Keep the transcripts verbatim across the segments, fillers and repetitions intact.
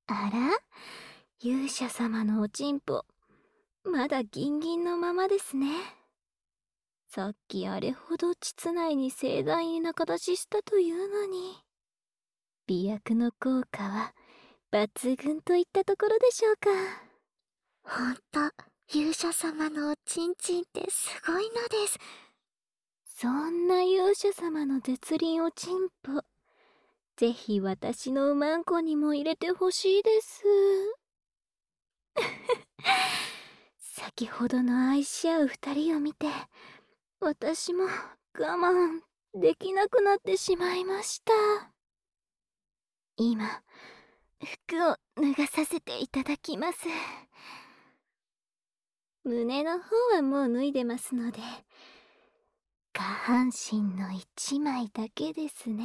あら、勇者様のおちんぽ、まだギンギンのままですね。さっきあれほど膣内に盛大な形したというのに。美薬の効果は抜群といったところでしょうか。 ほんと、勇者様のおちんちんってすごいのです。 そんな勇者様の絶倫おちんぽ、ぜひ私のうまんこにも入れてほしいです。先ほどの愛し合う二人を見て、私も我慢できなくなってしまいました。今、服を脱がさせていただきます。胸の方はもう脱いでますので、下半身の一枚だけですね。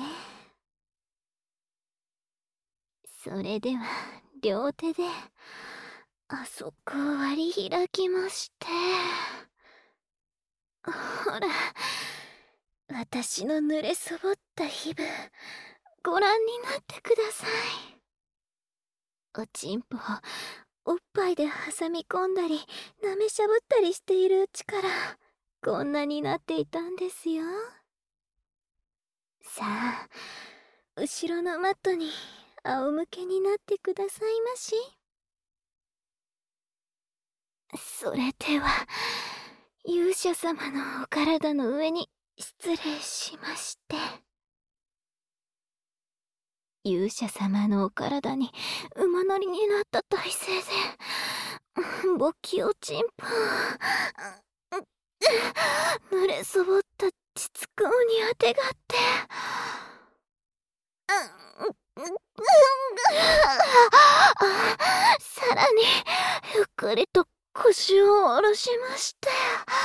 それでは両手であそこを割り開きまして、ほら、私の濡れそぼった皮膚ご覧になってください。おちんぽをおっぱいで挟み込んだり舐めしゃぶったりしているうちからこんなになっていたんですよ。さあ、後ろのマットに仰向けになってくださいまし。それでは勇者様のお体の上に失礼しまして。勇者様のお体に馬乗りになった体勢で勃起おちんぽ濡れそぼった膣口にあてがってさらにゆっくりと腰を下ろしまして、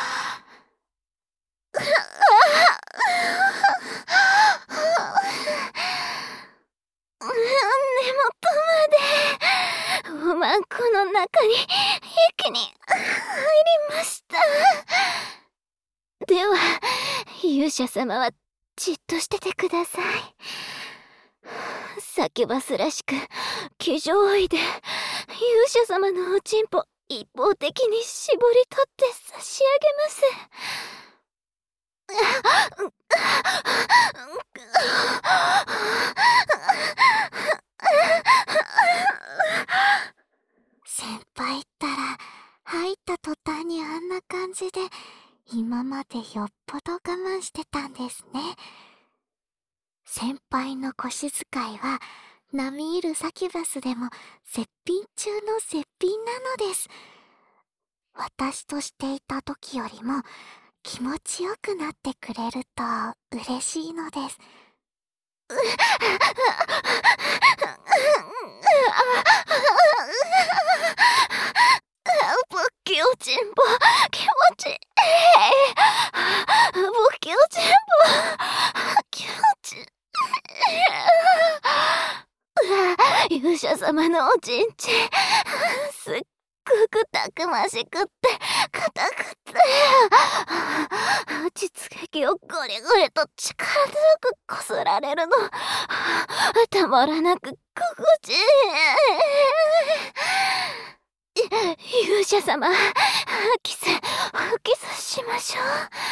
根元までおまんこの中に一気に入りました。では勇者様はじっとしててください。サキュバスらしく騎乗位で勇者様のおちんぽ一方的に絞り取って差し上げます。 先輩ったら、入った途端にあんな感じで、今までよっぽど我慢してたんですね。先輩の腰使いは、並みいるサキュバスでも絶品中の絶品なのです。私としていた時よりも気持ちよくなってくれると嬉しいのです。 勃起おちんぽ気持ちいい。勃起おちんぽ気持ちいい。勇者様のおちんちんすっごくたくましくって硬くって膣壁をゴリゴリと力強くこすられるのたまらなく心地いい。勇者様、キスキスしましょう。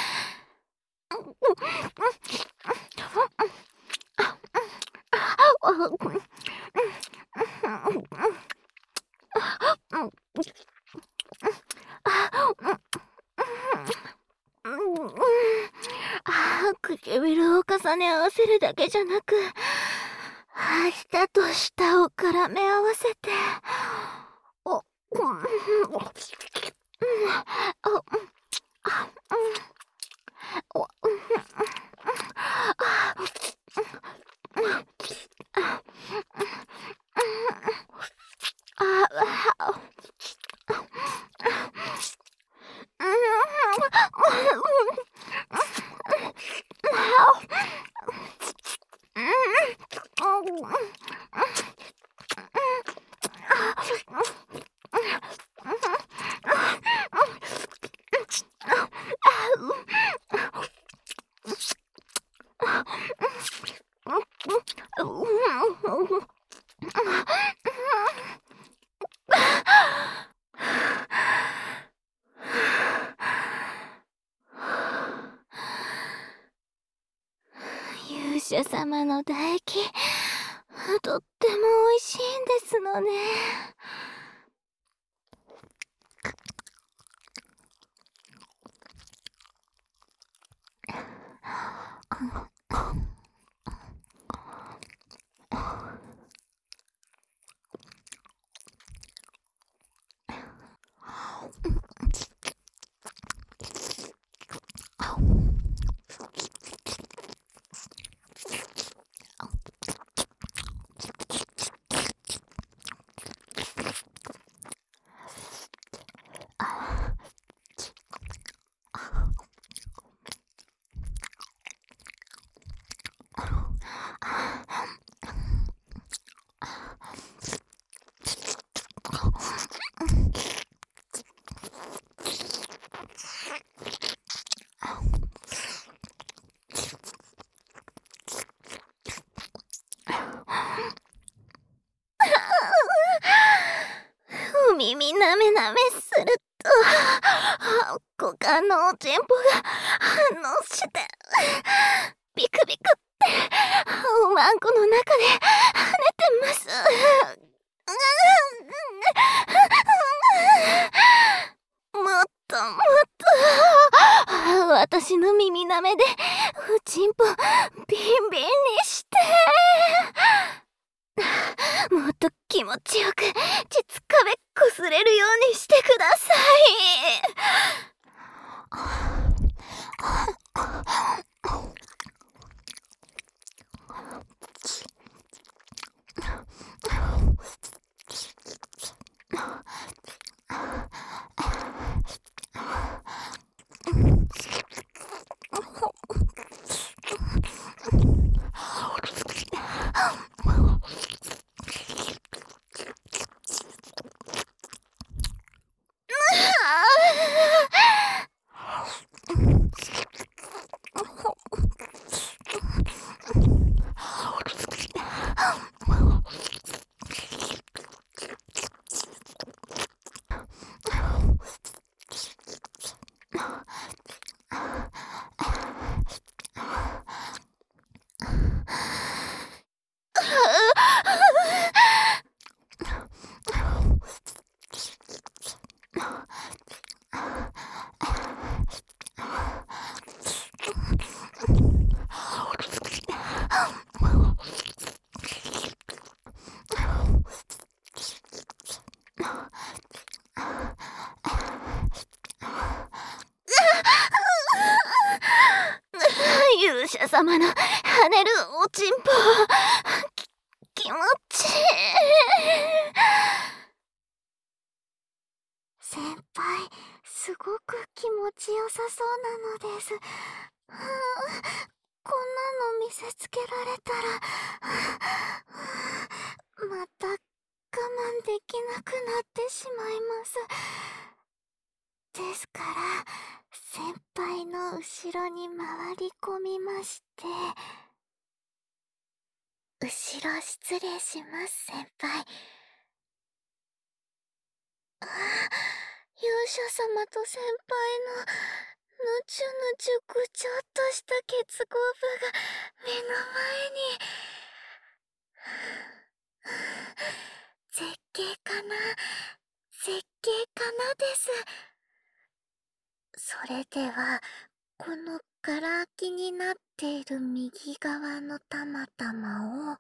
唇を重ね合わせるだけじゃなく、舌と舌を絡め合わせて、お、 者様の唾液、とっても美味しいんですのね。お耳なめなめすると股間のおちんぽが反応してビクビクっておまんこの中で跳ねてます。もっともっと私の耳なめでおちんぽビンビンにしてもっと気持ちよく膣壁こすれるようにしてくださ勇者様の跳ねるおちんぽき気持ちいい。 先輩、すごく気持ちよさそうなのです。はあ、こんなの見せつけられたら、はあ、また我慢できなくなってしまいます。ですから、先輩の後ろに回り込みまして、後ろ失礼します、先輩。ああ、勇者様と先輩のぬちゅぬちゅぐちょっとした結合部が目の前に。絶景かな、絶景かなです。それでは、このガラ空きになっている右側のたまたまを、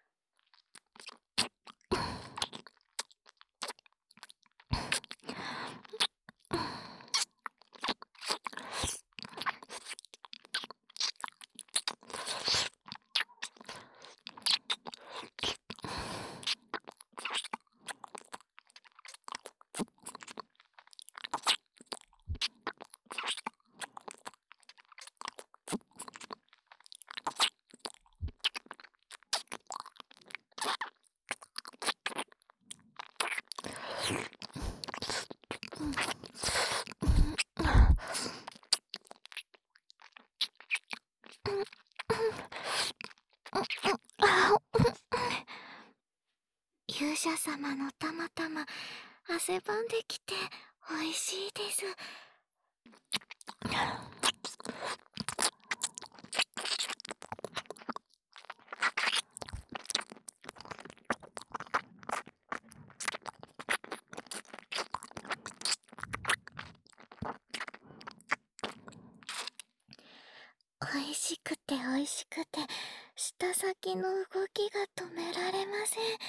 勇者様のたまたま汗ばんできておいしいです。 激しくて舌先の動きが止められません。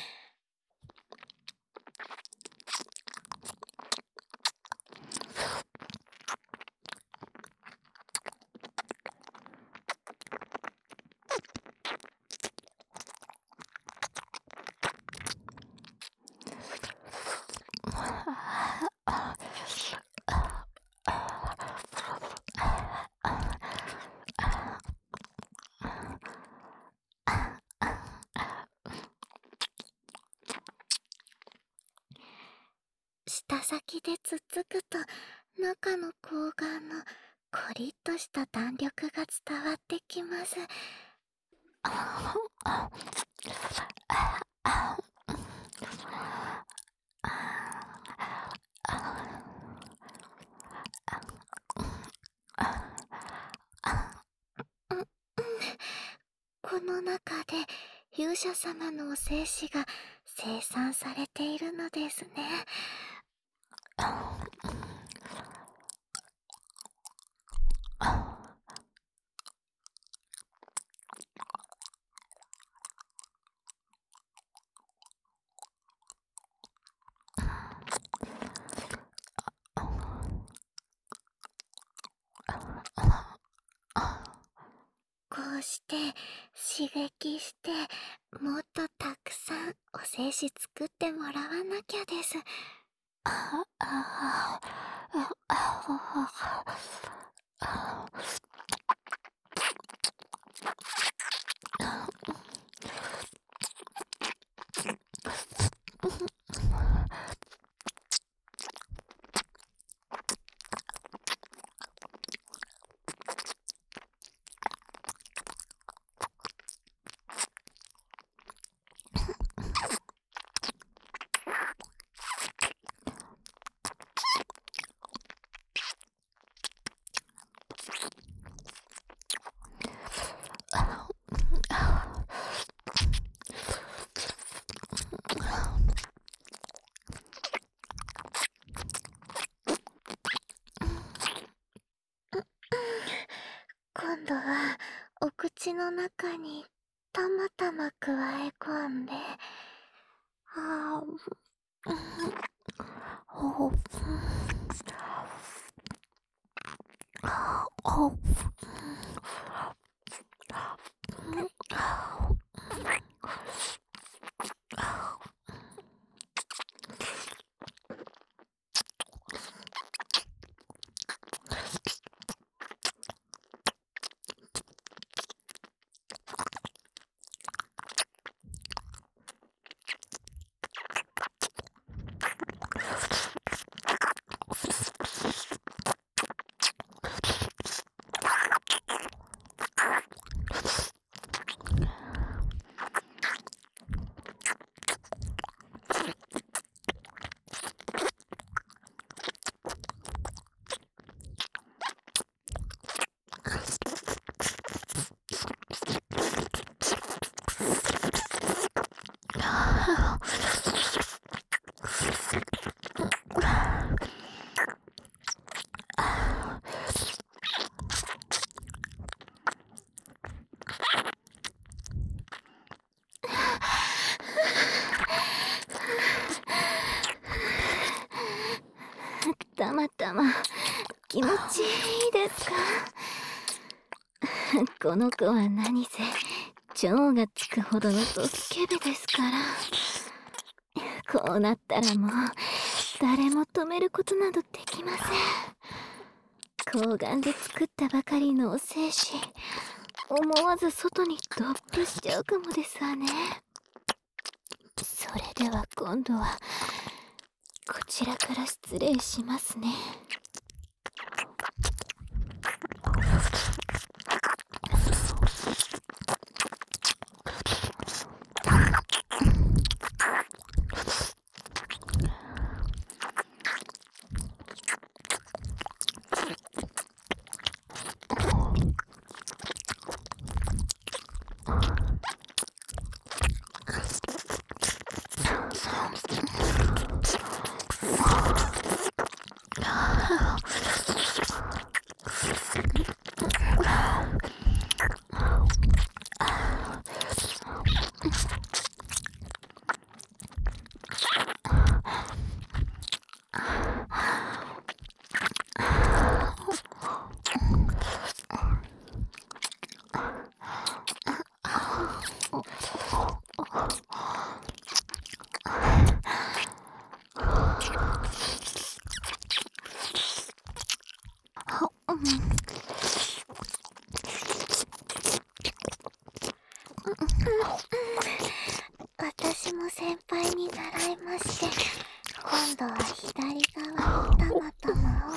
舌先でつっつくと中の睾丸のコリッとした弾力が伝わってきます。この中で勇者様のお精子が生産されているのですね。こうして刺激してもっとたくさんお精子作ってもらわなきゃです。ああああ今度はお口の中にたまたま加え込んで、あーほほたまたま気持ちいいですか？この子は何せ蝶がつくほどのドスケベですから、こうなったらもう誰も止めることなどできません。睾丸で作ったばかりのお精子、思わず外にドップしちゃうかもですわね。それでは今度はこちらから失礼しますね。 に習いまして、今度は左側にたまたまを。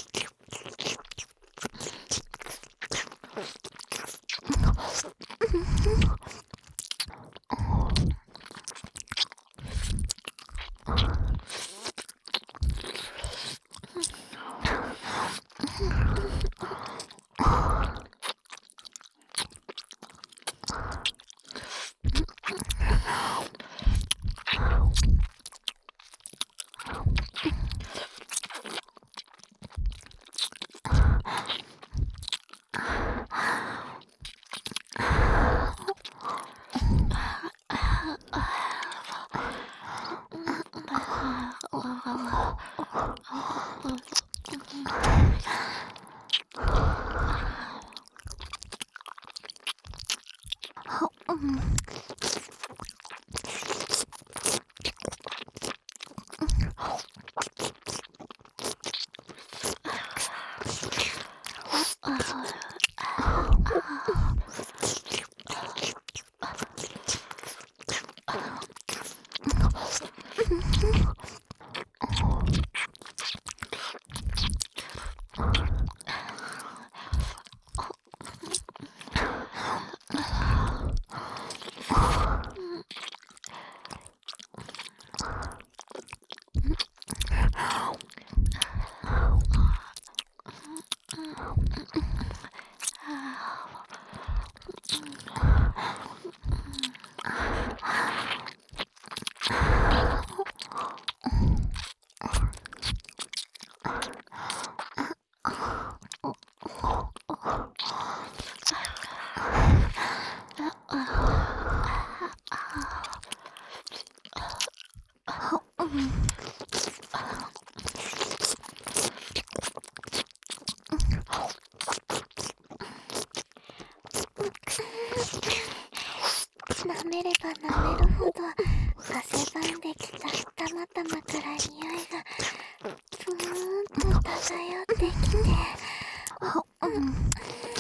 舐めれば舐めるほど汗ばんできたたまたま辛い匂いがぷーんと漂ってきて、うん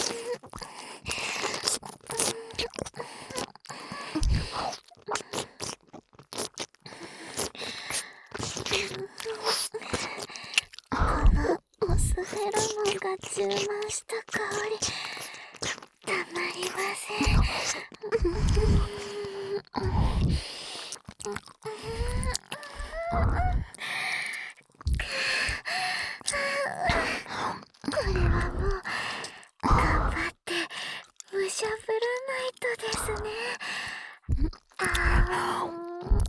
このモスフェロモンが充満した香り、たまりません。これはもう頑張ってむしゃぶらないとですね。あー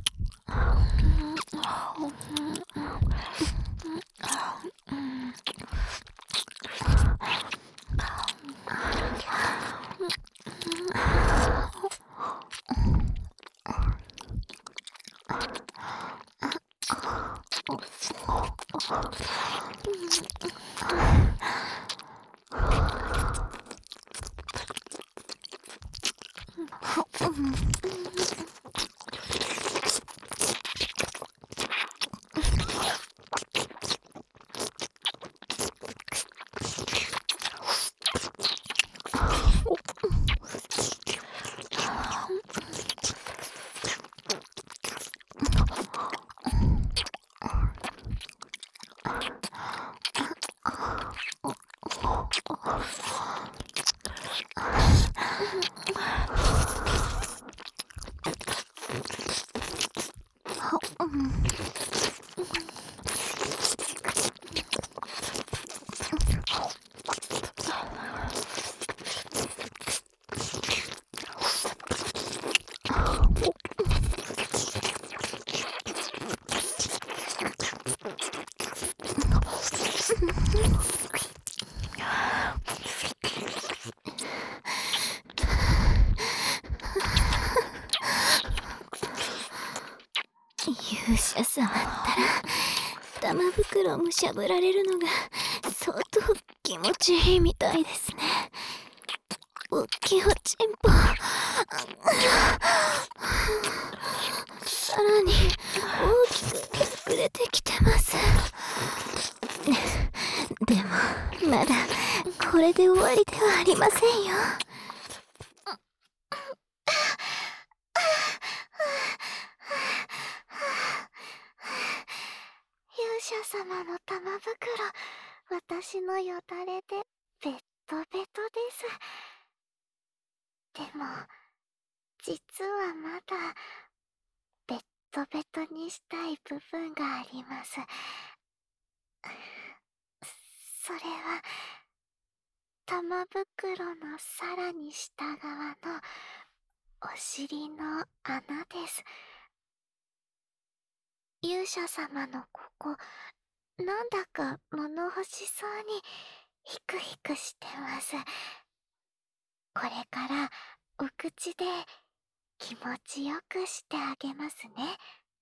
勇者様ったら玉袋むしゃぶられるのが相当気持ちいいみたいですね。おっきいおちんぽさらに大きく膨れてきてます。でもまだこれで終わりではありませんよ。 者様の玉袋、私のよだれでベッドベトです。でも実はまだベッドベトにしたい部分があります。それは玉袋のさらに下側のお尻の穴です。勇者様のここ、なんだか物欲しそうにヒクヒクしてます。これからお口で気持ちよくしてあげますね。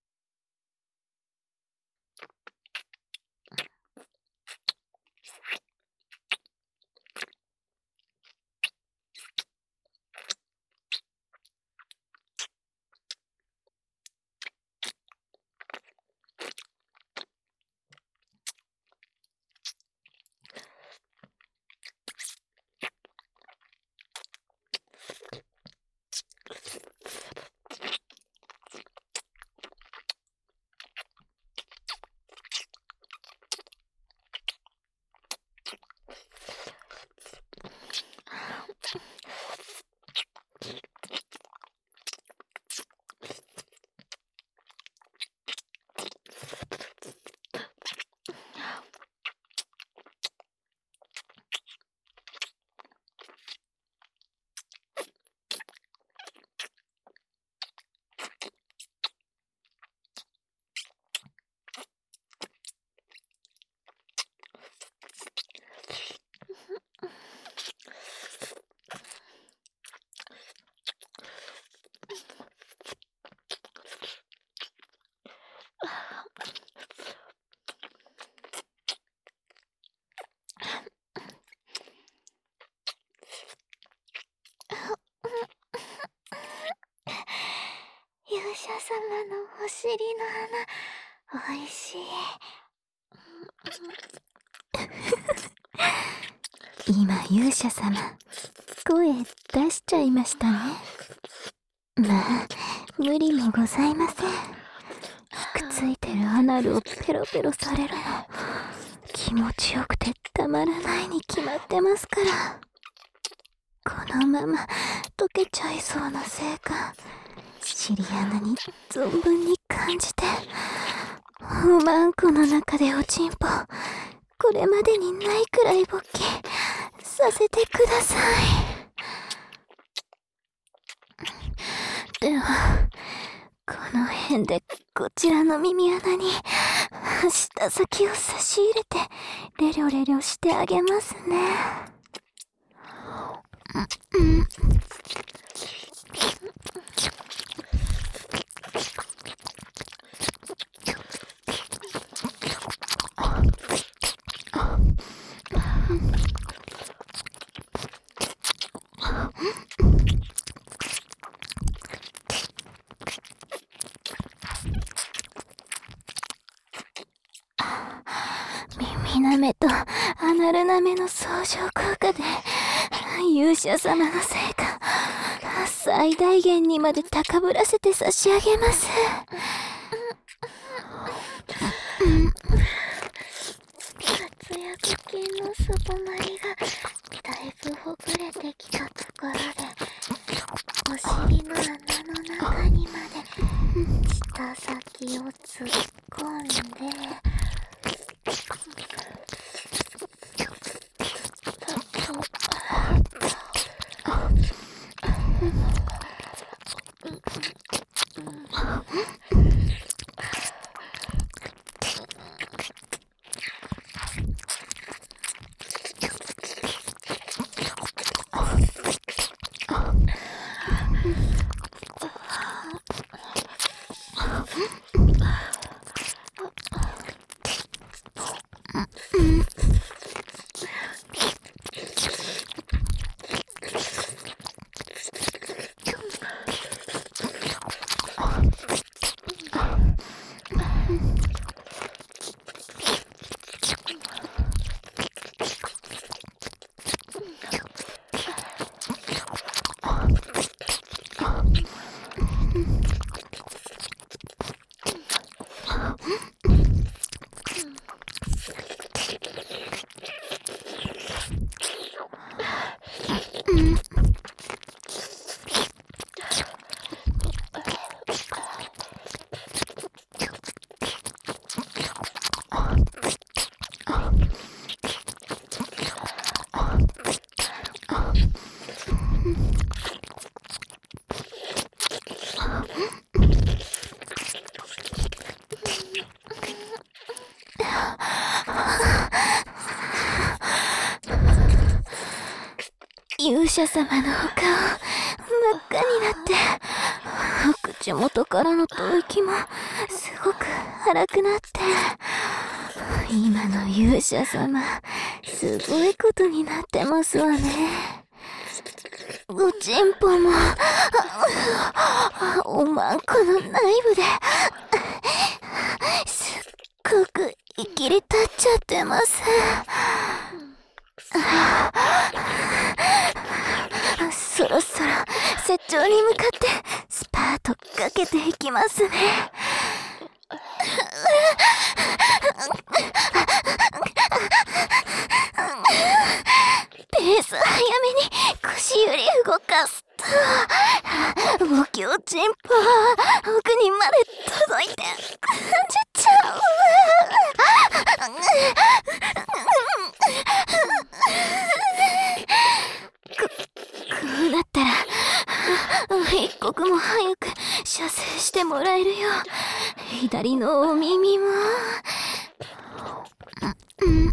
勇者様のお尻の穴、おいしい。 今勇者様声出しちゃいましたね。まあ無理もございません。くっついてるアナルをペロペロされるの気持ちよくてたまらないに決まってますから。このまま溶けちゃいそうなせいか、尻穴に存分に感じて、おまんこの中でおちんぽこれまでにないくらい勃起させてください。ではこの辺でこちらの耳穴に舌先を差し入れてレリョレリョしてあげますね。うん、耳なめとアナルなめの相乗効果で勇者様のせいか最大限にまで高ぶらせて差し上げます。 活躍筋のすぼまりがだいぶほぐれてきたところで、お尻の穴の中にまで舌先を突っ込んで、 者様のお顔真っ赤になって、口元からの吐息もすごく荒くなって、今の勇者様すごいことになってますわね。おちんぽもおまんこの内部ですっごくいきり立っちゃってます。そろそろ雪頂に向かってスパートかけていきますね。ペース早めに腰より動かすと、おきおちんぽ奥にまで届いて感じちゃう。こ、こうなったら一刻も早く射精してもらえるよ。左のお耳もうん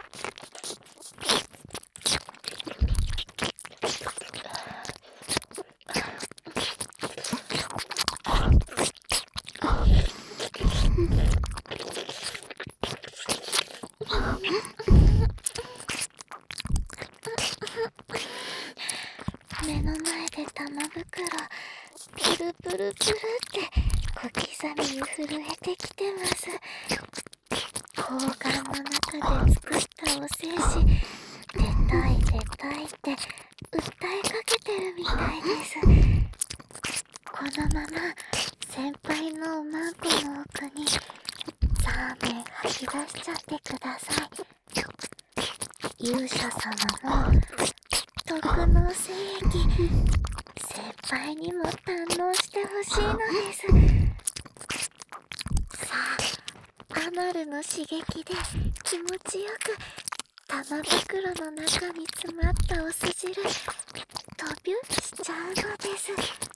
目の前で玉袋プルプルプルって小刻みに震えてきてます。睾丸の中で作ったお精子出たい出たいって訴えかけてるみたいです。このまま先輩のおまんこの奥にラーメン吐き出しちゃってください。勇者様の毒の精液先輩にも堪能してほしいのです。さあアナルの刺激で気持ちよく玉袋の中に詰まったお酢汁ドビュッしちゃうのです。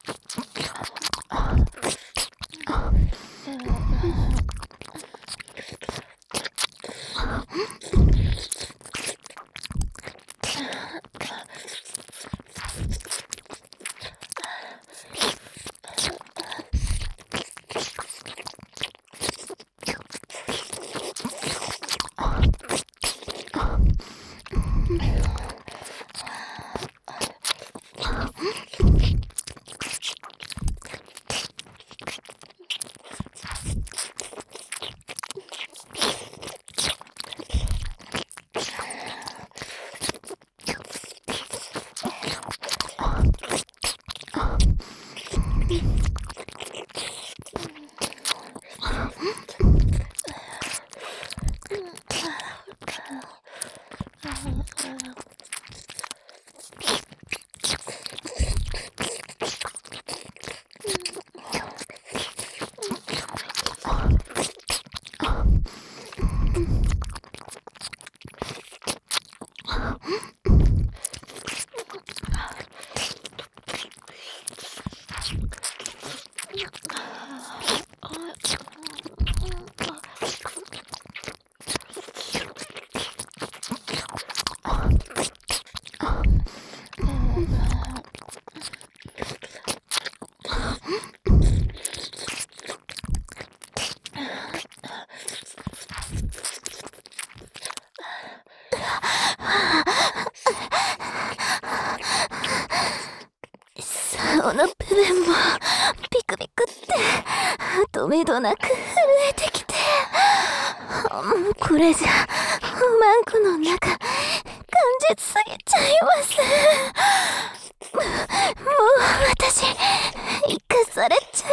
竿の部分もピクピクって止めどなく震えてきて、もうこれじゃおまんこの中感じすぎちゃいます。もう私生かされちゃい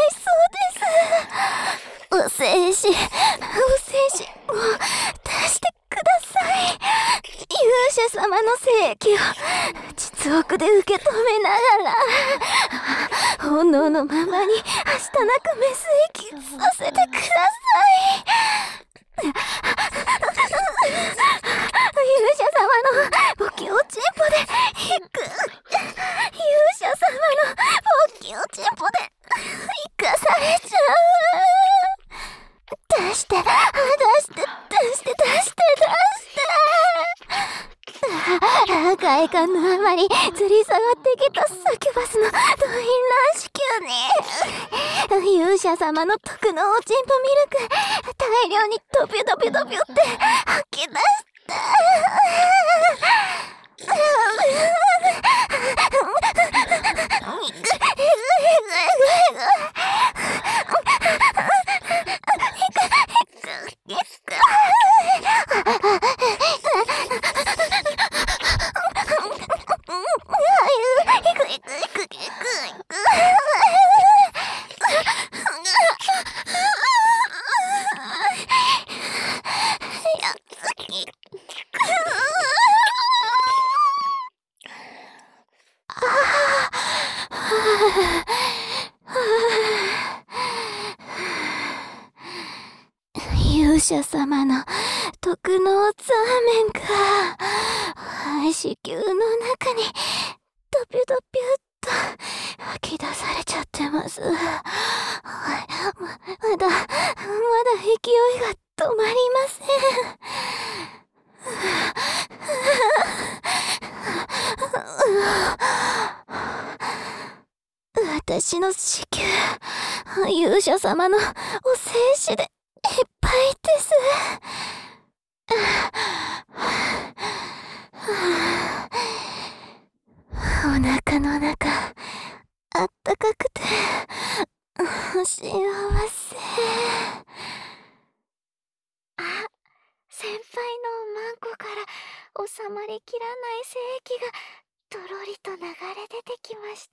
そうです。お精子お精子もう出してください。勇者様の精液を実奥で受け止めながら本能のままにはしたなくメス液させてください。勇者様のおきおちんぽで引く。勇者様のおきおちんぽで生かされちゃう。出して出して出して出して出して快感のあまり吊り下がってきたサキュバスの動員乱子宮に勇者様の特のおちんぽミルク大量にドピュドピュドピュって吐き出した。勇者様の特納ザーメンが子宮の中にドピュドピュっと吐き出されちゃってます。ま、まだまだ勢いが止まりません。私の子宮勇者様のお精子でいっぱいです。お腹の中あったかくて幸せ。あ、先輩のおまんこから収まりきらない精液がとろりと流れ出てきました。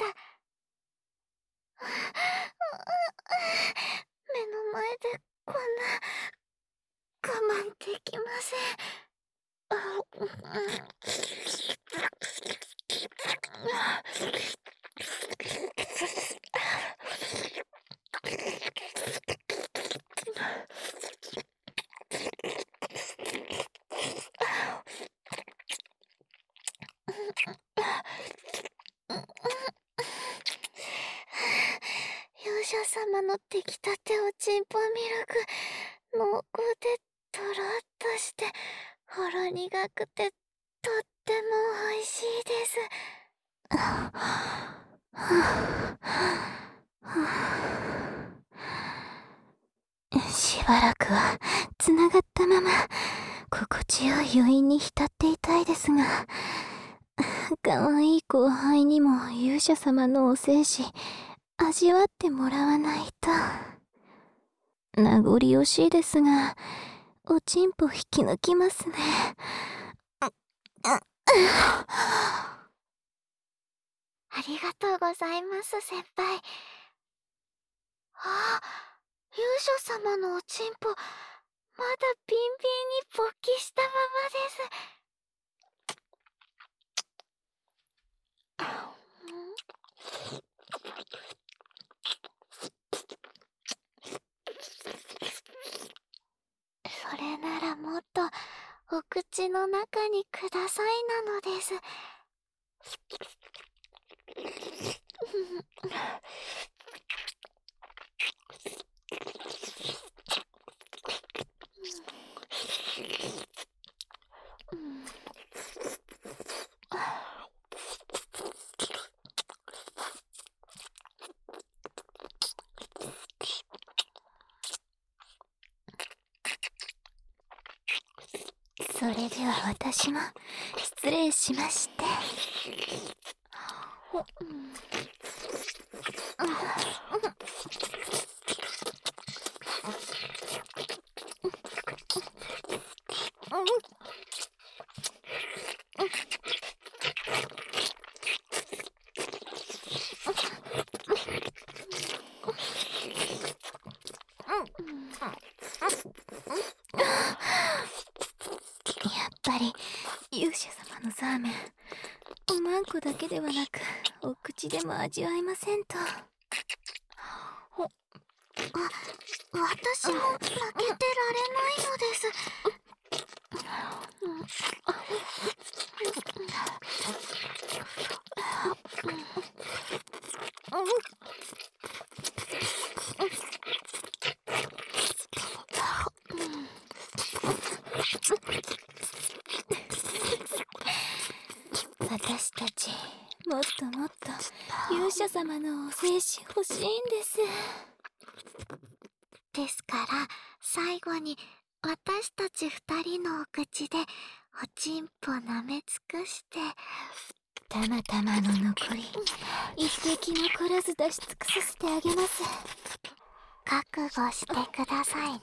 目の前でこんな我慢できません。勇者様の出来たておちんぽミルク濃厚でとろっとしてほろ苦くてとっても美味しいです。しばらくはつながったまま心地よい余韻に浸っていたいですが、かわいい後輩にも勇者様のお精子味わってもらわないと。名残惜しいですがおちんぽ引き抜きますね。ありがとうございます先輩。あ、勇者様のおちんぽまだビンビンに勃起したままです。それならもっとお口の中にくださいなのです。それでは私も失礼しまして。やっぱり勇者様のザーメンおまんこだけではなくお口でも味わいませんと。あ、私も負けてられないのです。 私たちもっともっと勇者様のお精子欲しいんです。 ですから最後に私たち二人のお口でおちんぽ舐め尽くしてたまたまの残り一滴残らず出し尽くさせてあげます。 覚悟してくださいね。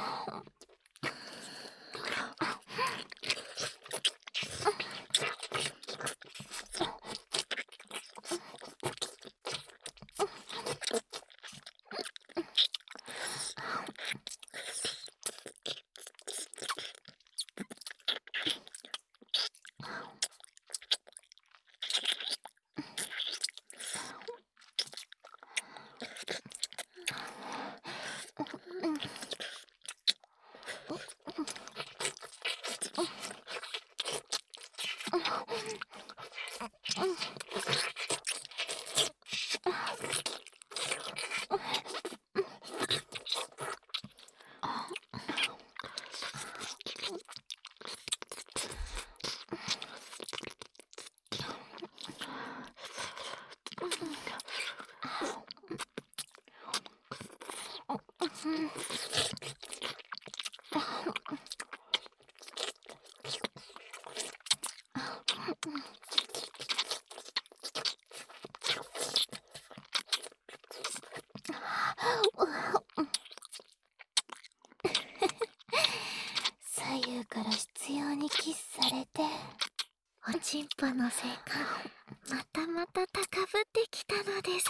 左右から執拗にキスされて、 おちんぽのせいかまたまた高ぶってきたのです。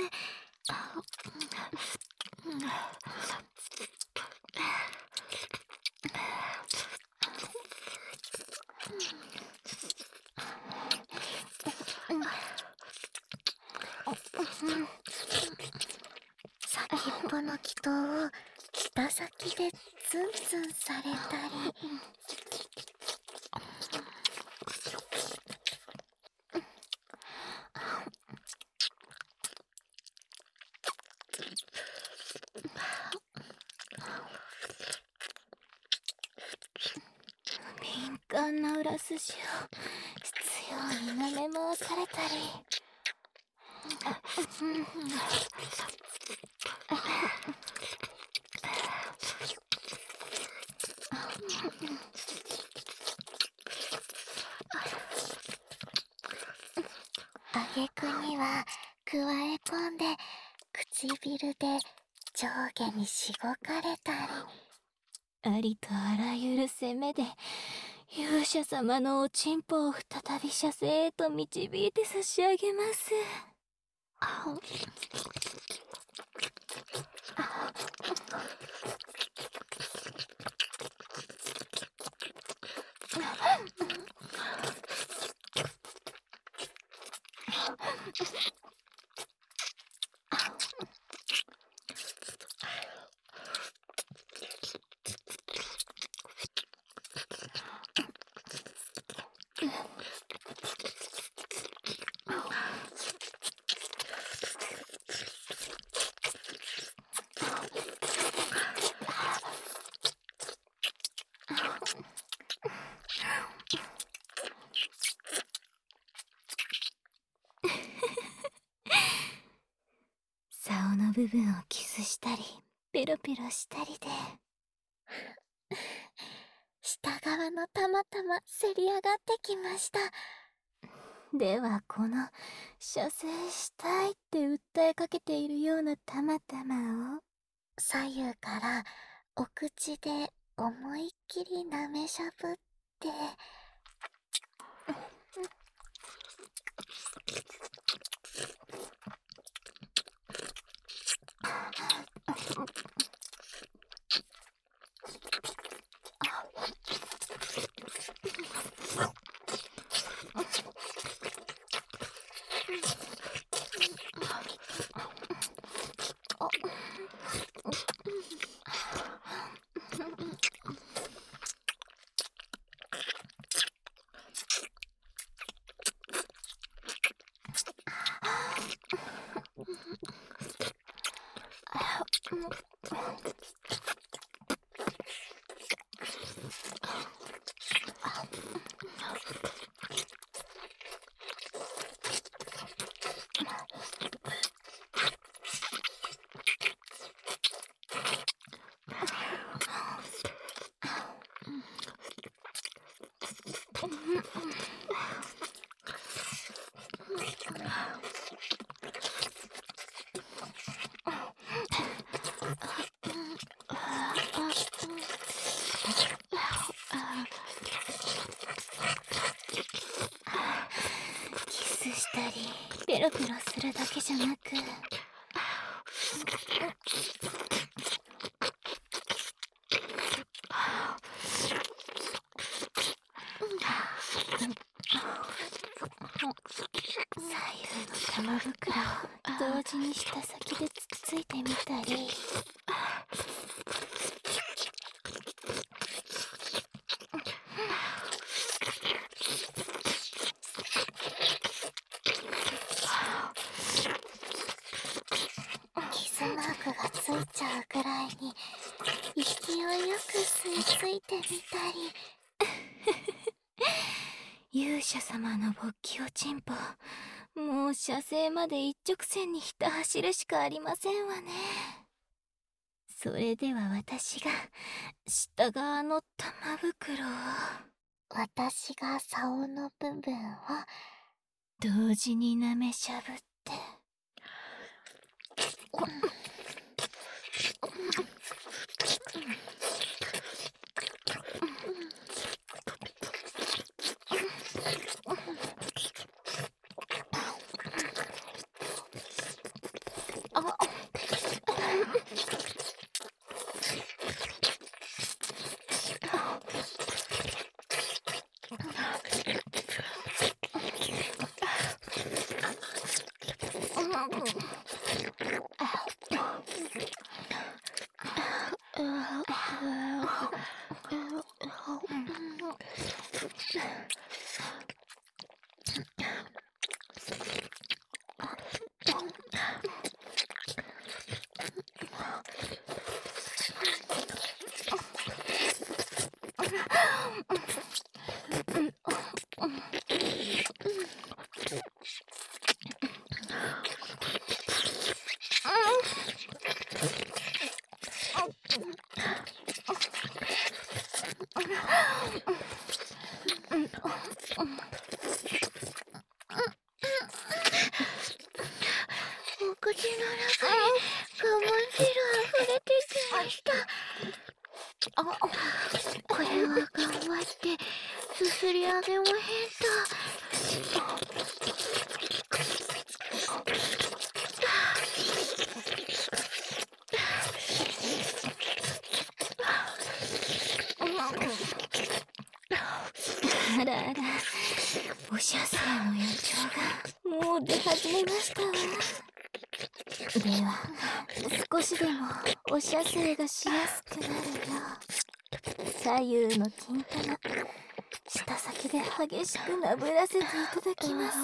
先っぽの気筒を舌先でツンツンされたり、 敏感な裏筋を執拗に舐め回されたり、 あげくにはくわえ込んで唇で上下にしごかれたり、 ありとあらゆる攻めで勇者様のおちんぽを再び射精へと導いて差し上げます。竿の部分をキスしたりペロペロしたりで、 下側のたまたませり上がってきました。 ではこの射精したいって訴えかけているようなたまたまを左右からお口で思いっきり舐めしゃぶって、 キスしたりペロペロするだけじゃなく、左右の玉袋を同時に舌先でつっついてみたり、 キスマークがついちゃうぐらいに勢いよく吸い付いてみたり。 勇者様の勃起おちんぽ、もう射精まで一直線にひた走るしかありませんわね。それでは私が下側の玉袋を私が竿の部分を同時に舐めしゃぶって、 お口の中に我慢汁溢れてきました。これは頑張ってすすり上げまへんあらあら、お射精の予兆がもう出始めましたわ。では少しでもお射精がしやすくなるよう、左右の金玉舌先で激しくなぶらせていただきます。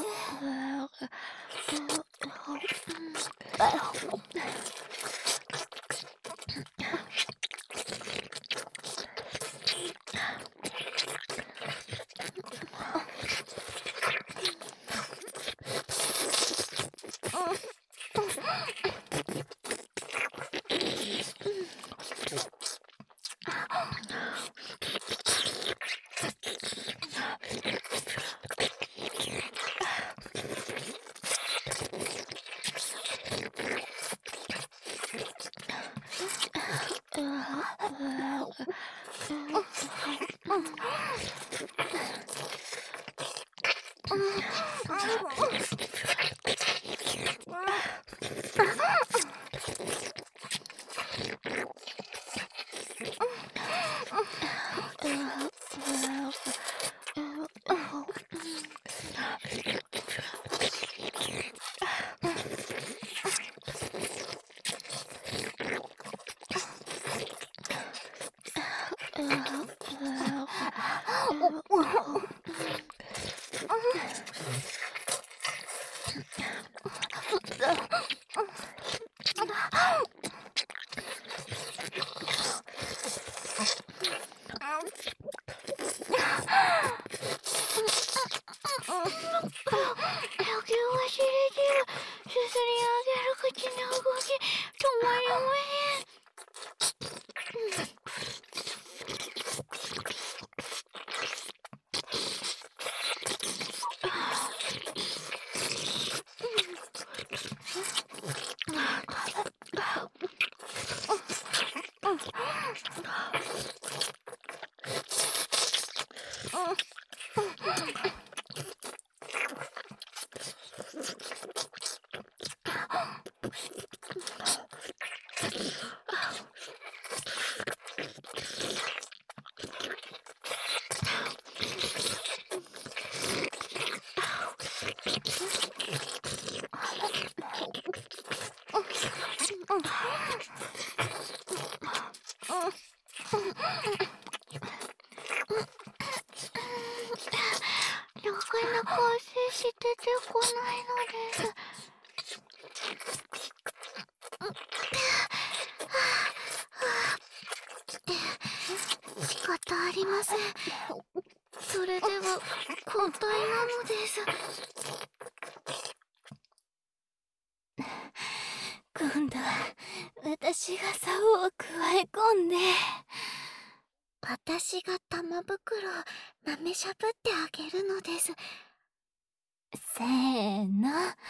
なかなか静止出てこないのです。仕方ありません。それでは交代なのです。 今度は私が竿をくわえ込んで、 私が玉袋を舐めしゃぶってあげるのです。 せーの。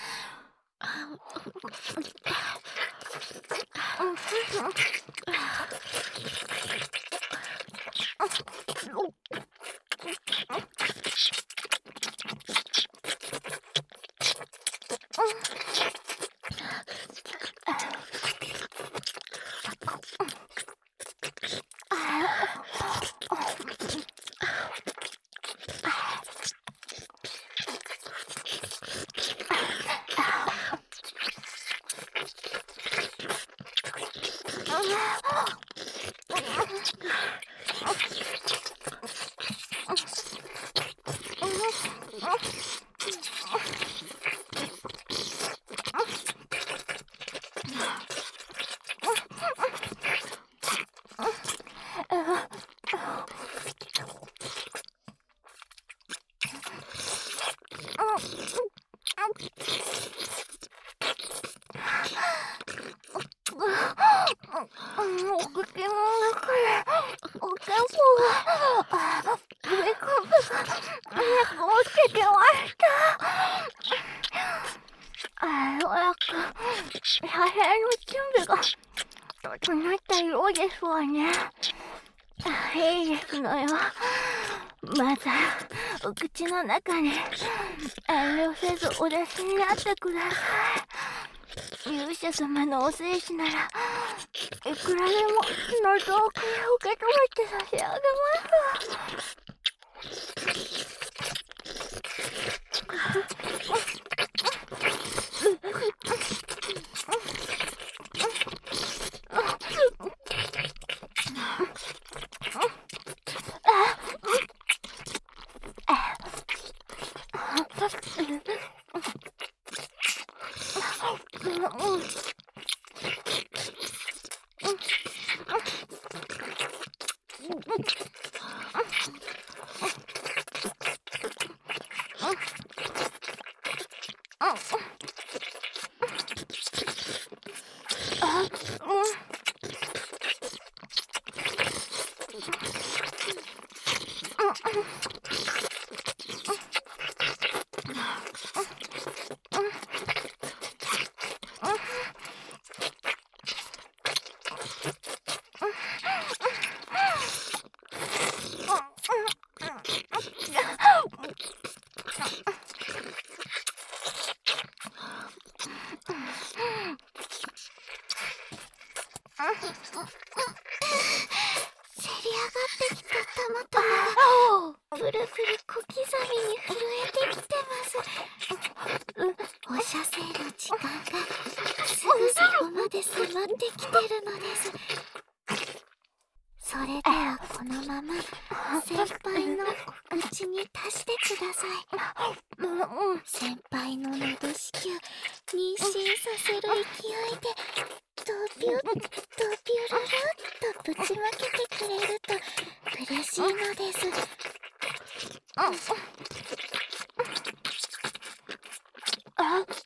お口の中でおけんぽが上から猫落ちてきました。あようやく写真の準備が整ったようですわね。いいですのよ。まずお口の中に遠慮せずお出しになってください。勇者様のお精子ならいくらでも覗き受け止めて差し上げます。 せり上がってきた玉とがブルブル小刻みに震えてきてます。放射性の時間がすぐそこまで迫ってきてるのです。それではこのまま先輩のお口に足してください。先輩ののど子宮妊娠させる勢いでドビュッドビュルルッとぶちまけてくれると嬉しいのです。 あ、うん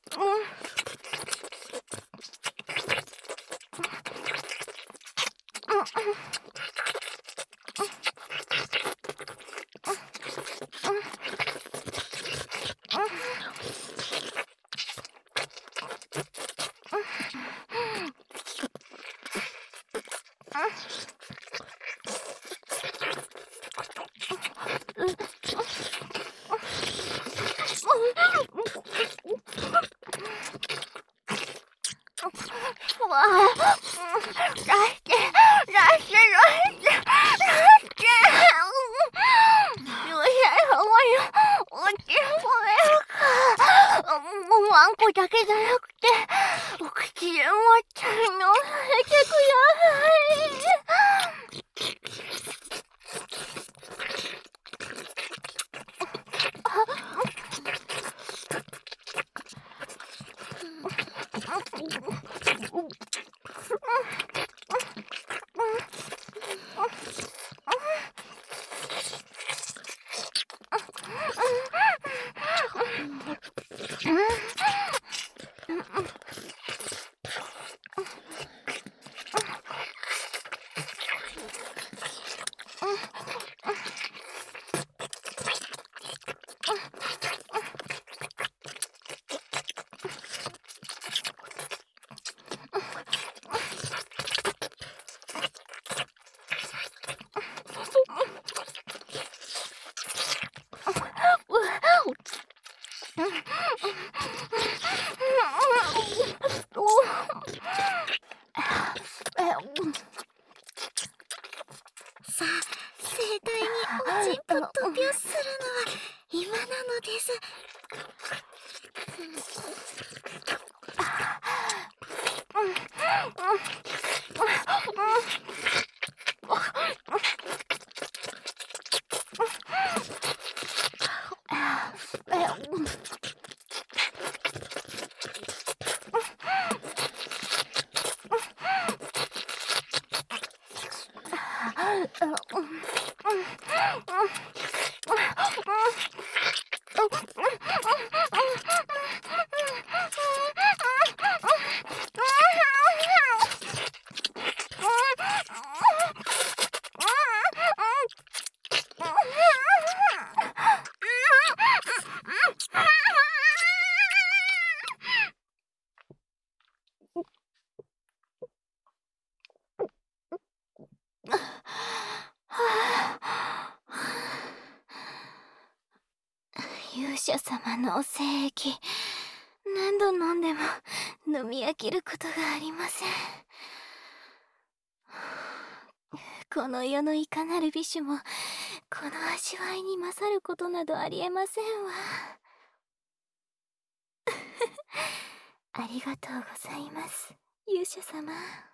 さ、盛大におちんぽとぴょするのは今なのです。 勇者様の精液、何度飲んでも飲み飽きることがありません。この世のいかなる美酒もこの味わいに勝ることなどありえませんわ。ありがとうございます、勇者様。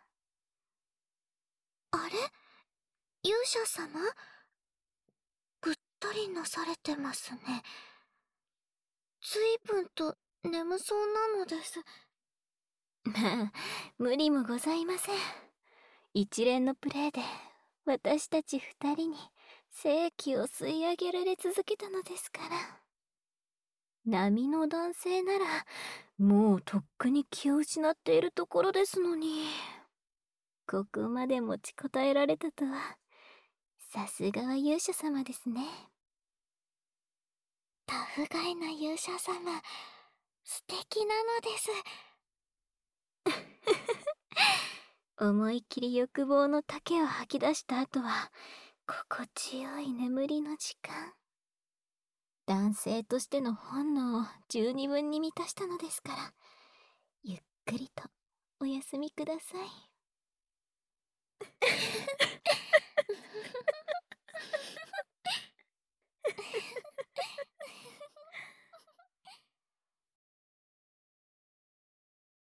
あれ？勇者様？ぐったりなされてますね。ずいぶんと眠そうなのです。 まあ、無理もございません。一連のプレイで私たち二人に精液を吸い上げられ続けたのですから。並の男性ならもうとっくに気を失っているところですのに、ここまで持ちこたえられたとは、さすがは勇者様ですね。 タフガイな勇者様、素敵なのです。 思いっきり欲望の丈を吐き出した後は心地よい眠りの時間。男性としての本能を十二分に満たしたのですから、ゆっくりとお休みください。